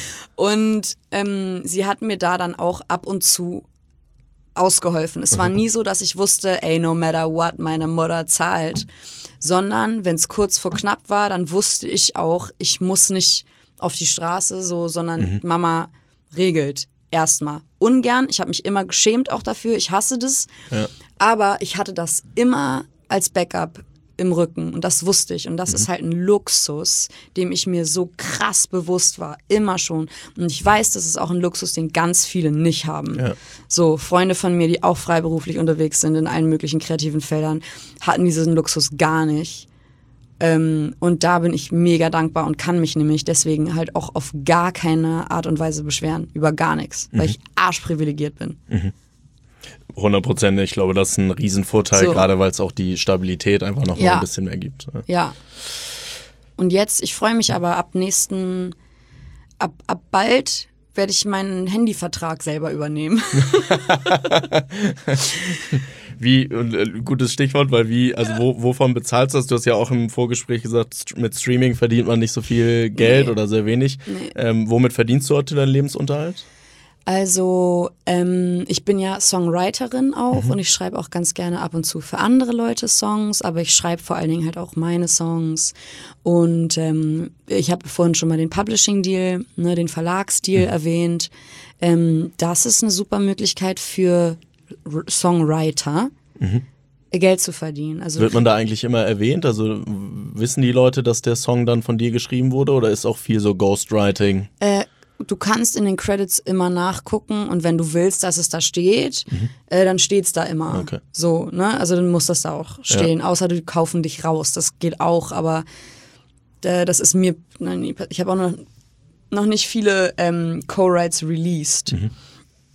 Und sie hat mir da dann auch ab und zu ausgeholfen. Es war nie so, dass ich wusste, no matter what meine Mutter zahlt. Sondern, wenn es kurz vor knapp war, dann wusste ich auch, ich muss nicht auf die Straße, sondern Mama regelt erstmal. Ungern. Ich habe mich immer geschämt auch dafür. Ich hasse das. Ja. Aber ich hatte das immer als Backup im Rücken und das wusste ich und das ist halt ein Luxus, dem ich mir so krass bewusst war, immer schon und ich weiß, das ist auch ein Luxus, den ganz viele nicht haben. Ja. So, Freunde von mir, die auch freiberuflich unterwegs sind in allen möglichen kreativen Feldern, hatten diesen Luxus gar nicht und da bin ich mega dankbar und kann mich nämlich deswegen halt auch auf gar keine Art und Weise beschweren, über gar nichts, weil ich arschprivilegiert bin. 100%. Ich glaube, das ist ein Riesenvorteil, gerade weil es auch die Stabilität einfach noch mal ein bisschen mehr gibt. Ja. Und jetzt, ich freue mich aber ab bald werde ich meinen Handyvertrag selber übernehmen. Gutes Stichwort, weil wovon bezahlst du das? Du hast ja auch im Vorgespräch gesagt, mit Streaming verdient man nicht so viel Geld oder sehr wenig. Nee. Womit verdienst du heute deinen Lebensunterhalt? Also ich bin ja Songwriterin auch und ich schreibe auch ganz gerne ab und zu für andere Leute Songs, aber ich schreibe vor allen Dingen halt auch meine Songs und ich habe vorhin schon mal den Publishing-Deal, den Verlagsdeal erwähnt. Das ist eine super Möglichkeit für Songwriter, Geld zu verdienen. Also wird man da eigentlich immer erwähnt? Also wissen die Leute, dass der Song dann von dir geschrieben wurde oder ist auch viel so Ghostwriting? Du kannst in den Credits immer nachgucken und wenn du willst, dass es da steht, dann steht's da immer. Okay. So, ne? Also dann muss das da auch stehen, außer die kaufen dich raus. Das geht auch, aber das ist mir, ich habe auch noch nicht viele Co-Writes released.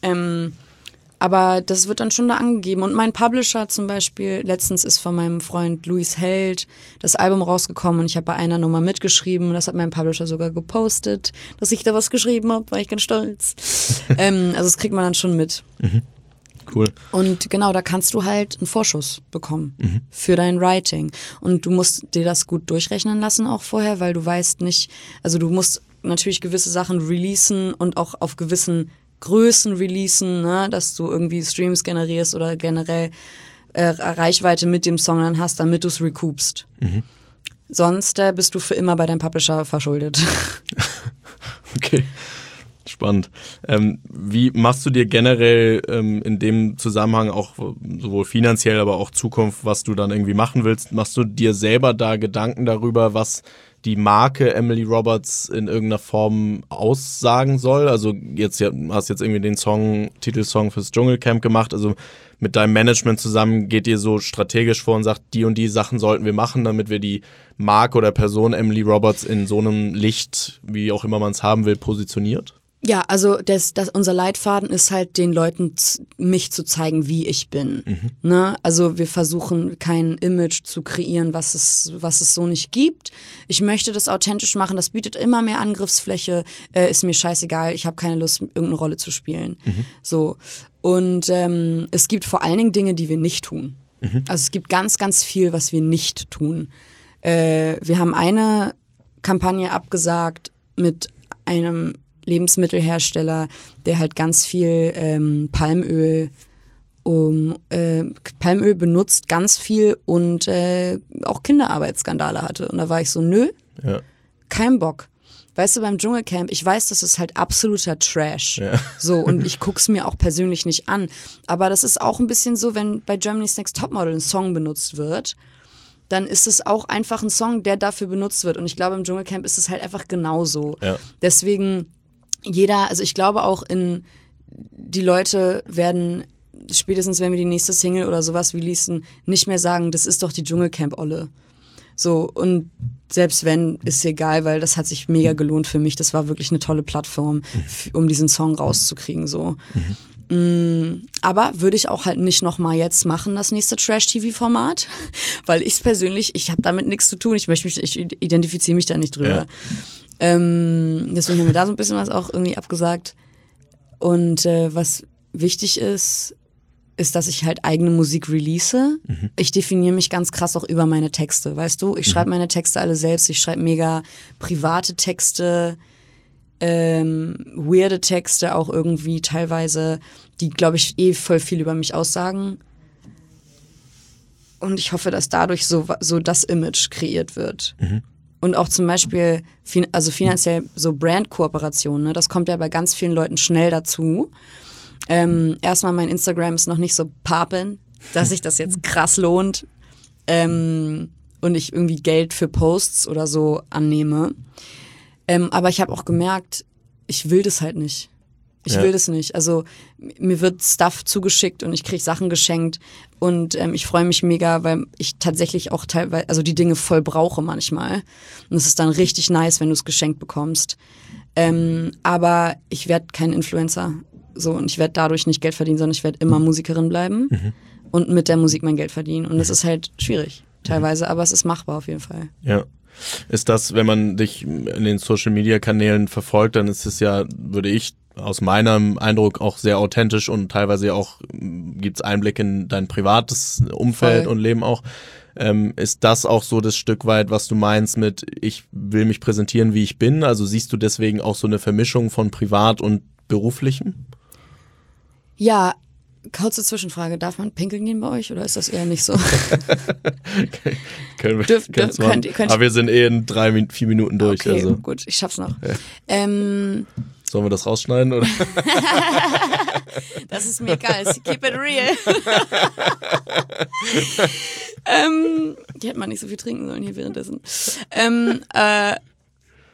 Aber das wird dann schon da angegeben. Und mein Publisher zum Beispiel, letztens ist von meinem Freund Luis Held das Album rausgekommen und ich habe bei einer Nummer mitgeschrieben. Das hat mein Publisher sogar gepostet, dass ich da was geschrieben habe, war ich ganz stolz. Also das kriegt man dann schon mit. Cool. Und genau, da kannst du halt einen Vorschuss bekommen für dein Writing. Und du musst dir das gut durchrechnen lassen auch vorher, weil du weißt nicht, also du musst natürlich gewisse Sachen releasen und auch auf gewissen Größen releasen, ne, dass du irgendwie Streams generierst oder generell Reichweite mit dem Song dann hast, damit du es recoupst. Sonst bist du für immer bei deinem Publisher verschuldet. Okay, spannend. Wie machst du dir generell in dem Zusammenhang auch sowohl finanziell, aber auch Zukunft, was du dann irgendwie machen willst, machst du dir selber da Gedanken darüber, was die Marke Emily Roberts in irgendeiner Form aussagen soll? Also hast jetzt irgendwie den Titelsong fürs Dschungelcamp gemacht, also mit deinem Management zusammen geht ihr so strategisch vor und sagt, die und die Sachen sollten wir machen, damit wir die Marke oder Person Emily Roberts in so einem Licht, wie auch immer man es haben will, positioniert? Ja, also unser Leitfaden ist halt den Leuten mich zu zeigen, wie ich bin. Ne? Also wir versuchen kein Image zu kreieren, was es so nicht gibt. Ich möchte das authentisch machen, das bietet immer mehr Angriffsfläche, ist mir scheißegal, ich habe keine Lust, irgendeine Rolle zu spielen. So. Und es gibt vor allen Dingen Dinge, die wir nicht tun. Also es gibt ganz, ganz viel, was wir nicht tun. Wir haben eine Kampagne abgesagt mit einem Lebensmittelhersteller, der halt ganz viel Palmöl benutzt, ganz viel und auch Kinderarbeitsskandale hatte. Und da war ich so, nö, kein Bock. Weißt du, beim Dschungelcamp, ich weiß, das ist halt absoluter Trash. Ja. So, und ich guck's mir auch persönlich nicht an. Aber das ist auch ein bisschen so, wenn bei Germany's Next Topmodel ein Song benutzt wird, dann ist es auch einfach ein Song, der dafür benutzt wird. Und ich glaube, im Dschungelcamp ist es halt einfach genauso. Ja. Deswegen also ich glaube auch die Leute werden, spätestens wenn wir die nächste Single oder sowas releasen, nicht mehr sagen, das ist doch die Dschungelcamp-Olle. So, und selbst wenn, ist egal, weil das hat sich mega gelohnt für mich. Das war wirklich eine tolle Plattform, um diesen Song rauszukriegen, so. Aber würde ich auch halt nicht nochmal jetzt machen, das nächste Trash-TV-Format, weil ich habe damit nichts zu tun. Ich identifiziere mich da nicht drüber. Ja. Deswegen haben wir da so ein bisschen was auch irgendwie abgesagt. Und was wichtig ist, dass ich halt eigene Musik release. Ich definiere mich ganz krass auch über meine Texte, weißt du? Ich schreibe meine Texte alle selbst. Ich schreibe mega private Texte, weirde Texte auch irgendwie teilweise, die, glaube ich, voll viel über mich aussagen. Und ich hoffe, dass dadurch so das Image kreiert wird. Und auch zum Beispiel, also finanziell so Brand-Kooperationen, ne? Das kommt ja bei ganz vielen Leuten schnell dazu. Erstmal, mein Instagram ist noch nicht so poppin', dass sich das jetzt krass lohnt und ich irgendwie Geld für Posts oder so annehme. Aber ich habe auch gemerkt, ich will das halt nicht. Ich will das nicht. Also mir wird Stuff zugeschickt und ich kriege Sachen geschenkt und ich freue mich mega, weil ich tatsächlich auch teilweise, also die Dinge voll brauche manchmal. Und es ist dann richtig nice, wenn du es geschenkt bekommst. Aber ich werde kein Influencer. So, und ich werde dadurch nicht Geld verdienen, sondern ich werde immer Musikerin bleiben und mit der Musik mein Geld verdienen. Und das ist halt schwierig teilweise, aber es ist machbar auf jeden Fall. Ja. Ist das, wenn man dich in den Social-Media-Kanälen verfolgt, dann ist es ja, würde ich aus meinem Eindruck auch sehr authentisch und teilweise auch gibt's Einblick in dein privates Umfeld und Leben auch. Ist das auch so das Stück weit, was du meinst mit, ich will mich präsentieren, wie ich bin? Also siehst du deswegen auch so eine Vermischung von Privat und Beruflichem? Ja, kurze Zwischenfrage, darf man pinkeln gehen bei euch oder ist das eher nicht so? Könnt aber wir sind in 3-4 Minuten durch. Okay, also. Gut, ich schaff's noch. Ja. Sollen wir das rausschneiden, oder? Das ist mir egal, keep it real. Die hätte man nicht so viel trinken sollen hier währenddessen.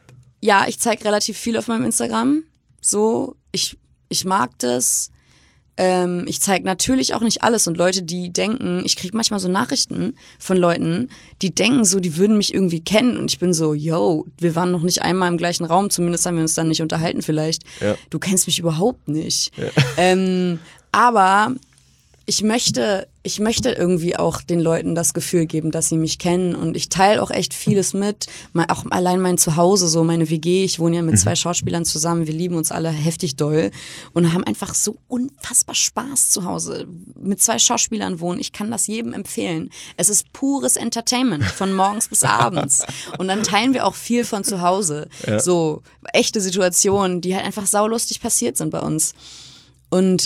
Ja, ich zeige relativ viel auf meinem Instagram. So, ich mag das. Ich zeige natürlich auch nicht alles und Leute, die denken, ich kriege manchmal so Nachrichten von Leuten, die denken so, die würden mich irgendwie kennen und ich bin so, yo, wir waren noch nicht einmal im gleichen Raum, zumindest haben wir uns dann nicht unterhalten vielleicht. Ja. Du kennst mich überhaupt nicht. Ja. Aber ich möchte irgendwie auch den Leuten das Gefühl geben, dass sie mich kennen und ich teile auch echt vieles mit, auch allein mein Zuhause, so meine WG, ich wohne ja mit 2 Schauspielern zusammen, wir lieben uns alle heftig doll und haben einfach so unfassbar Spaß zu Hause, mit 2 Schauspielern wohnen, ich kann das jedem empfehlen, es ist pures Entertainment, von morgens bis abends und dann teilen wir auch viel von zu Hause, so echte Situationen, die halt einfach saulustig passiert sind bei uns und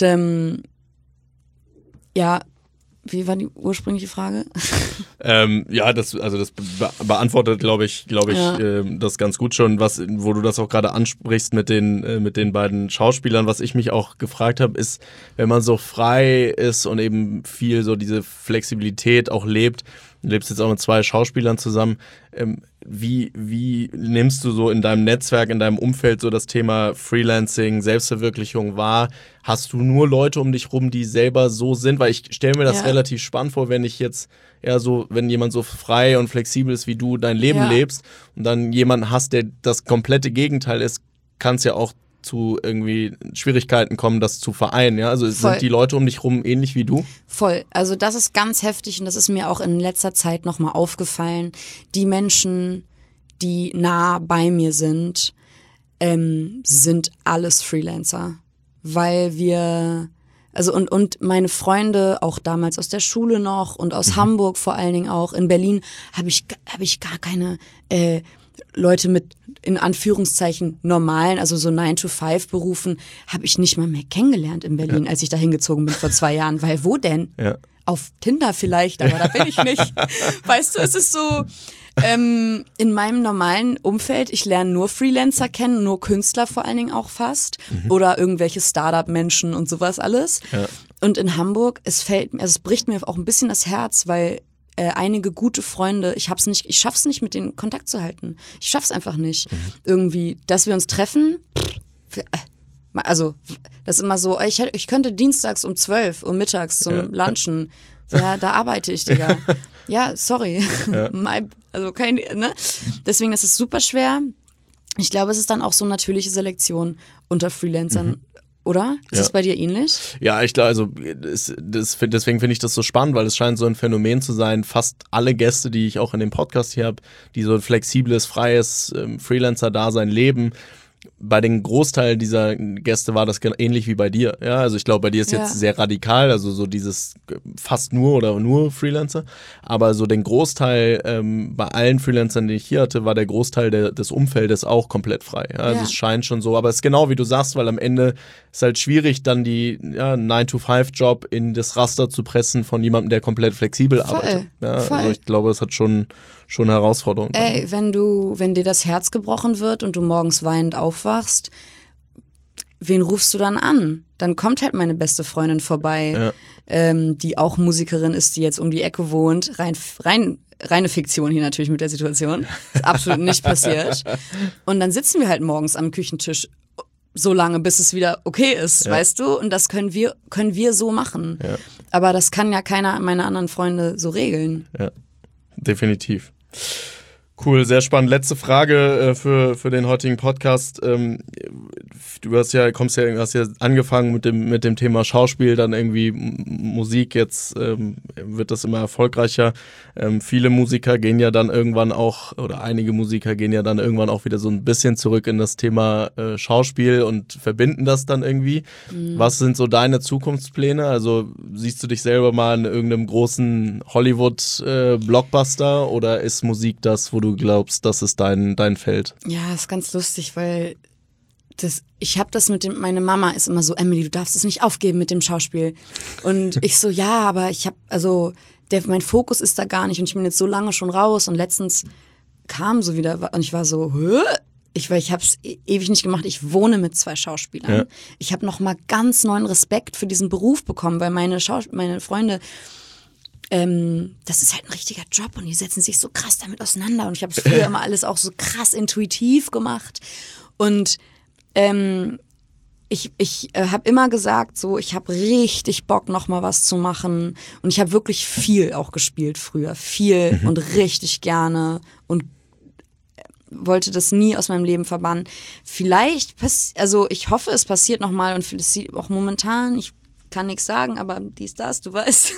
ja, wie war die ursprüngliche Frage? Das beantwortet, glaube ich, das ganz gut schon, wo du das auch gerade ansprichst mit den beiden Schauspielern. Was ich mich auch gefragt habe, ist, wenn man so frei ist und eben viel so diese Flexibilität auch lebt, du lebst jetzt auch mit 2 Schauspielern zusammen, wie nimmst du so in deinem Netzwerk, in deinem Umfeld so das Thema Freelancing, Selbstverwirklichung wahr? Hast du nur Leute um dich rum, die selber so sind? Weil ich stelle mir das relativ spannend vor, wenn jemand so frei und flexibel ist wie du dein Leben lebst und dann jemanden hast, der das komplette Gegenteil ist, kann es ja auch zu irgendwie Schwierigkeiten kommen, das zu vereinen. Ja? Also sind die Leute um dich rum ähnlich wie du? Voll. Also das ist ganz heftig und das ist mir auch in letzter Zeit nochmal aufgefallen. Die Menschen, die nah bei mir sind alles Freelancer. Weil wir, also und meine Freunde, auch damals aus der Schule noch und aus Hamburg vor allen Dingen auch, in Berlin habe ich gar keine Leute mit in Anführungszeichen normalen, also so 9-to-5 Berufen, habe ich nicht mal mehr kennengelernt in Berlin, als ich da hingezogen bin vor 2 Jahren. Weil wo denn? Ja. Auf Tinder vielleicht, aber da bin ich nicht. Weißt du, es ist so, in meinem normalen Umfeld, ich lerne nur Freelancer kennen, nur Künstler vor allen Dingen auch fast oder irgendwelche Startup-Menschen und sowas alles. Ja. Und in Hamburg, es bricht mir auch ein bisschen das Herz, weil einige gute Freunde, ich schaff's nicht, mit denen Kontakt zu halten. Ich schaff's einfach nicht. Irgendwie, dass wir uns treffen, also das ist immer so, ich könnte dienstags um 12 Uhr mittags zum Lunchen. Ja, da arbeite ich, Digga. Ja, sorry. Ja. Ne? Deswegen ist es super schwer. Ich glaube, es ist dann auch so natürliche Selektion unter Freelancern. Oder? Ist das bei dir ähnlich? Ja, ich glaube, also deswegen finde ich das so spannend, weil es scheint so ein Phänomen zu sein. Fast alle Gäste, die ich auch in dem Podcast hier habe, die so ein flexibles, freies Freelancer-Dasein leben, bei den Großteil dieser Gäste war das ähnlich wie bei dir. Ja, also ich glaube, bei dir ist jetzt sehr radikal, also so dieses fast nur Freelancer. Aber so den Großteil, bei allen Freelancern, die ich hier hatte, war der Großteil des Umfeldes auch komplett frei. Ja, also es scheint schon so, aber es ist genau wie du sagst, weil am Ende ist halt schwierig, dann die 9-to-5-Job in das Raster zu pressen von jemandem, der komplett flexibel arbeitet. Ja, also ich glaube, es hat schon Herausforderungen. Ey, wenn dir das Herz gebrochen wird und du morgens weinend aufwachst, wen rufst du dann an? Dann kommt halt meine beste Freundin vorbei, die auch Musikerin ist, die jetzt um die Ecke wohnt. Reine Fiktion hier natürlich mit der Situation. Ist absolut nicht passiert. Und dann sitzen wir halt morgens am Küchentisch so lange, bis es wieder okay ist, weißt du? Und das können wir so machen. Ja. Aber das kann ja keiner meiner anderen Freunde so regeln. Ja, definitiv. Cool, sehr spannend. Letzte Frage für den heutigen Podcast. Du hast ja angefangen mit dem Thema Schauspiel, dann irgendwie Musik. Jetzt wird das immer erfolgreicher. Viele Musiker gehen ja dann irgendwann auch, oder einige Musiker gehen ja dann irgendwann auch wieder so ein bisschen zurück in das Thema Schauspiel und verbinden das dann irgendwie. Was sind so deine Zukunftspläne? Also siehst du dich selber mal in irgendeinem großen Hollywood-Blockbuster oder ist Musik das, wo du glaubst, das ist dein Feld? Ja, ist ganz lustig, weil ich habe das meine Mama ist immer so, Emily, du darfst es nicht aufgeben mit dem Schauspiel. Und ich so, ja, aber mein Fokus ist da gar nicht und ich bin jetzt so lange schon raus und letztens kam so wieder und ich war so, ich habe es ewig nicht gemacht. Ich wohne mit 2 Schauspielern. Ja. Ich habe nochmal ganz neuen Respekt für diesen Beruf bekommen, weil meine Freunde, das ist halt ein richtiger Job und die setzen sich so krass damit auseinander und ich habe es früher immer alles auch so krass intuitiv gemacht und ich habe immer gesagt, so, ich habe richtig Bock, noch mal was zu machen. Und ich habe wirklich viel auch gespielt früher. Viel und richtig gerne und wollte das nie aus meinem Leben verbannen. Vielleicht, also ich hoffe, es passiert noch mal und vielleicht auch momentan, ich kann nichts sagen, aber dies, das, du weißt.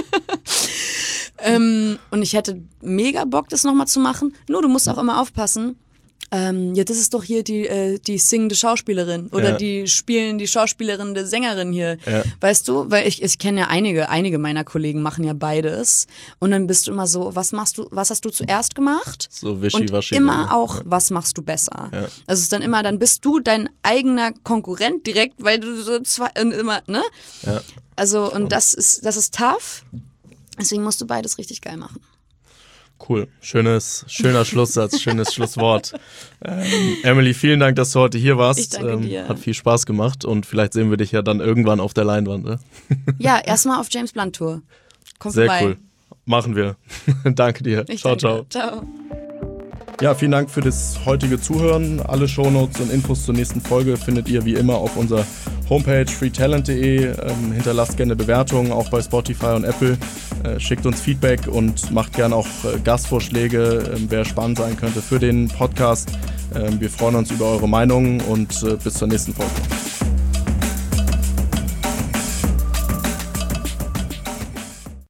Und ich hätte mega Bock, das noch mal zu machen. Nur, du musst auch immer aufpassen. Ja, das ist doch hier die singende Schauspielerin oder die Schauspielerin, der Sängerin hier. Ja. Weißt du, weil ich kenne ja einige meiner Kollegen machen ja beides und dann bist du immer so, was hast du zuerst gemacht? So wischiwaschi. Und immer auch, was machst du besser? Ja. Also es ist dann immer, dann bist du dein eigener Konkurrent direkt, weil du so immer, ne? Ja. Also und das ist tough, deswegen musst du beides richtig geil machen. Cool, schöner Schlusssatz, schönes Schlusswort. Emily, vielen Dank, dass du heute hier warst. Ich danke dir. Hat viel Spaß gemacht und vielleicht sehen wir dich ja dann irgendwann auf der Leinwand. Ne? Ja, erstmal auf James Blunt Tour. Komm Sehr vorbei. Cool. Machen wir. Danke dir. Ciao. Ja, vielen Dank für das heutige Zuhören. Alle Shownotes und Infos zur nächsten Folge findet ihr wie immer auf unserer Homepage freetalent.de. Hinterlasst gerne Bewertungen, auch bei Spotify und Apple. Schickt uns Feedback und macht gerne auch Gastvorschläge, wer spannend sein könnte für den Podcast. Wir freuen uns über eure Meinungen und bis zur nächsten Folge.